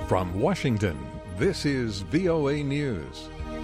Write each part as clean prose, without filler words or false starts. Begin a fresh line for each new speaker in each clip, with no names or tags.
From Washington, this is VOA News.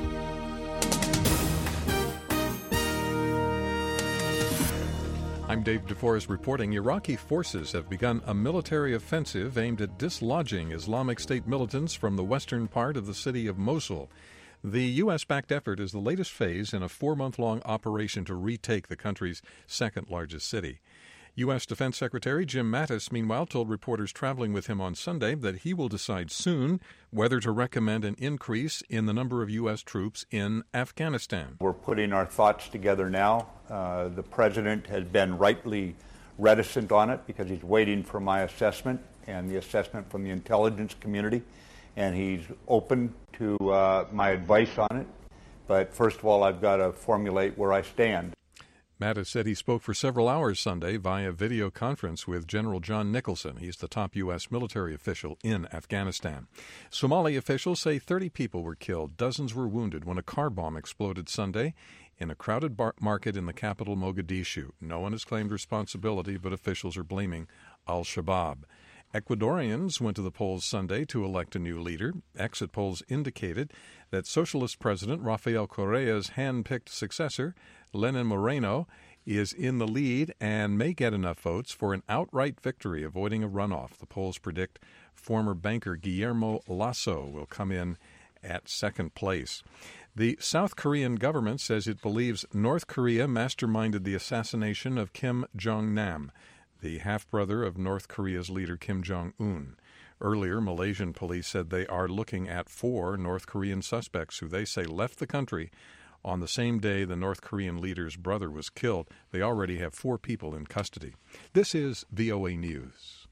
I'm Dave DeForest reporting Iraqi forces have begun a military offensive aimed at dislodging Islamic State militants from the western part of the city of Mosul. The U.S.-backed effort is the latest phase in a 4-month-long operation to retake the country's second-largest city. U.S. Defense Secretary Jim Mattis, meanwhile, told reporters traveling with him on Sunday that he will decide soon whether to recommend an increase in the number of U.S. troops in Afghanistan.
We're putting our thoughts together now. The president has been rightly reticent on it because he's waiting for my assessment and the assessment from the intelligence community, and he's open to my advice on it. But first of all, I've got to formulate where I stand.
Mattis said he spoke for several hours Sunday via video conference with General John Nicholson. He's the top U.S. military official in Afghanistan. Somali officials say 30 people were killed, dozens were wounded when a car bomb exploded Sunday in a crowded market in the capital, Mogadishu. No one has claimed responsibility, but officials are blaming al-Shabaab. Ecuadorians went to the polls Sunday to elect a new leader. Exit polls indicated that Socialist President Rafael Correa's hand-picked successor, Lenin Moreno, is in the lead and may get enough votes for an outright victory, avoiding a runoff. The polls predict former banker Guillermo Lasso will come in at second place. The South Korean government says it believes North Korea masterminded the assassination of Kim Jong-nam, the half-brother of North Korea's leader Kim Jong-un. Earlier, Malaysian police said they are looking at 4 North Korean suspects who they say left the country on the same day the North Korean leader's brother was killed. They already have 4 people in custody. This is VOA News.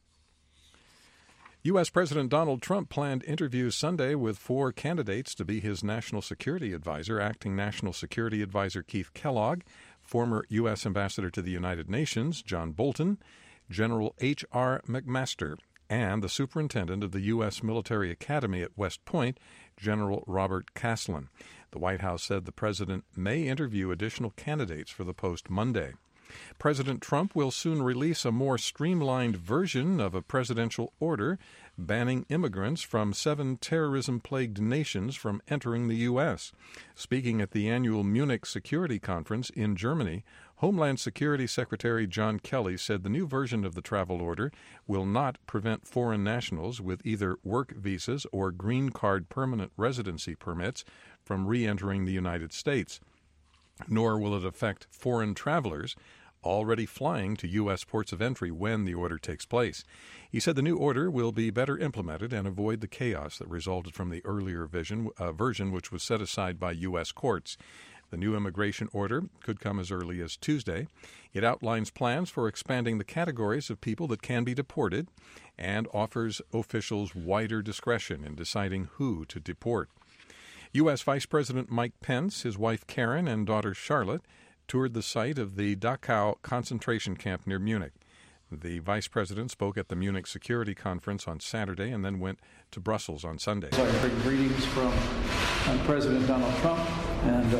U.S. President Donald Trump planned interviews Sunday with 4 candidates to be his national security advisor: acting National Security Advisor Keith Kellogg, former U.S. Ambassador to the United Nations John Bolton, General H.R. McMaster, and the Superintendent of the U.S. Military Academy at West Point, General Robert Caslen. The White House said the president may interview additional candidates for the post Monday. President Trump will soon release a more streamlined version of a presidential order banning immigrants from 7 terrorism-plagued nations from entering the U.S. Speaking at the annual Munich Security Conference in Germany, Homeland Security Secretary John Kelly said the new version of the travel order will not prevent foreign nationals with either work visas or green card permanent residency permits from re-entering the United States, nor will it affect foreign travelers already flying to U.S. ports of entry when the order takes place. He said the new order will be better implemented and avoid the chaos that resulted from the earlier version which was set aside by U.S. courts. The new immigration order could come as early as Tuesday. It outlines plans for expanding the categories of people that can be deported and offers officials wider discretion in deciding who to deport. U.S. Vice President Mike Pence, his wife Karen, and daughter Charlotte toured the site of the Dachau concentration camp near Munich. The vice president spoke at the Munich Security Conference on Saturday and then went to Brussels on Sunday.
So I bring greetings from President Donald Trump, and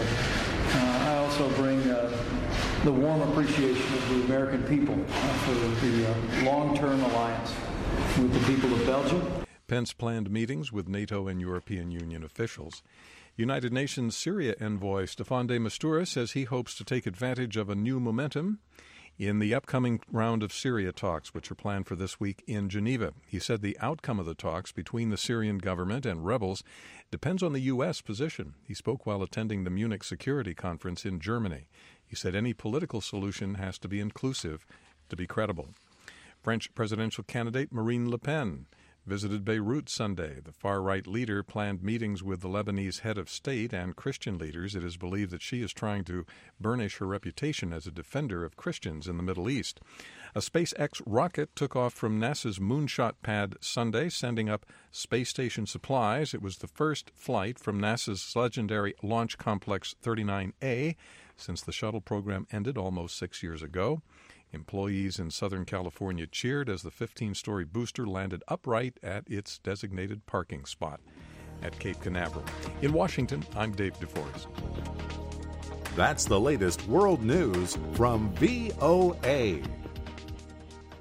I also bring the warm appreciation of the American people for the long-term alliance with the people of Belgium.
Pence planned meetings with NATO and European Union officials. United Nations Syria envoy Staffan de Mistura says he hopes to take advantage of a new momentum in the upcoming round of Syria talks, which are planned for this week in Geneva. He said the outcome of the talks between the Syrian government and rebels depends on the U.S. position. He spoke while attending the Munich Security Conference in Germany. He said any political solution has to be inclusive to be credible. French presidential candidate Marine Le Pen visited Beirut Sunday. The far-right leader planned meetings with the Lebanese head of state and Christian leaders. It is believed that she is trying to burnish her reputation as a defender of Christians in the Middle East. A SpaceX rocket took off from NASA's Moonshot pad Sunday, sending up space station supplies. It was the first flight from NASA's legendary Launch Complex 39A since the shuttle program ended almost 6 years ago. Employees in Southern California cheered as the 15-story booster landed upright at its designated parking spot at Cape Canaveral. In Washington, I'm Dave DeForest.
That's the latest world news from VOA.